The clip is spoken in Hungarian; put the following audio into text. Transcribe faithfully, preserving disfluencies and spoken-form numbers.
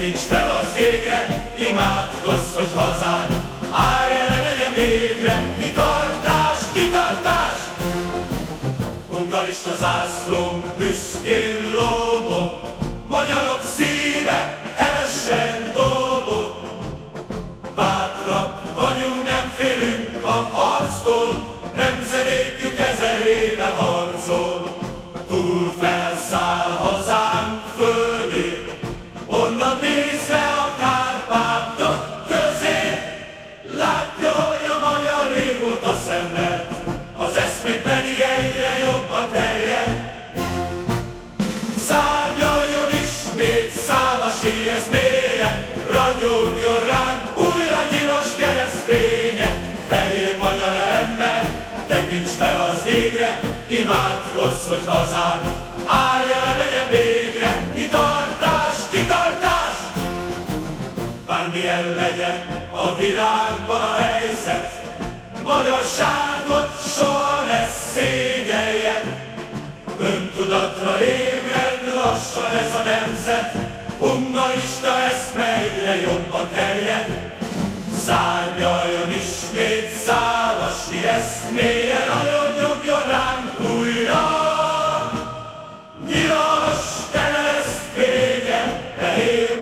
tekints fel az égre, imádkozz, hogy hazád állj el, legyen végre. Kitartás, kitartás! Hungarista zászlónk büszkén lógott, magyarok szíve hevesen dobog. Bátrak vagyunk, nem félünk a harctól, nemzedékünk ezer éve harcol. Túl felszáll hazánk földén, onnan nézve a Kárpátok közé. Látja, hogy a magyar régóta szenved, az eszmét pedig egyre jobban terjed. Szárnyaljon ismét szálasi ez mélyen, ragyogjon ránk újra nyilas kereszténye. Fehér magyar ember, tekints fel az égre, imádkozz, hogy hazád állj el, legyen végre. Kitartás, kitartás! Bármilyen legyen a világban a helyzet, magyarságot soha ne szégyeljen. Öntudatra ébred lassan ez a nemzet, hungarista eszme egyre jobban terjed. Szárnyaljon ismét szálasi eszmé,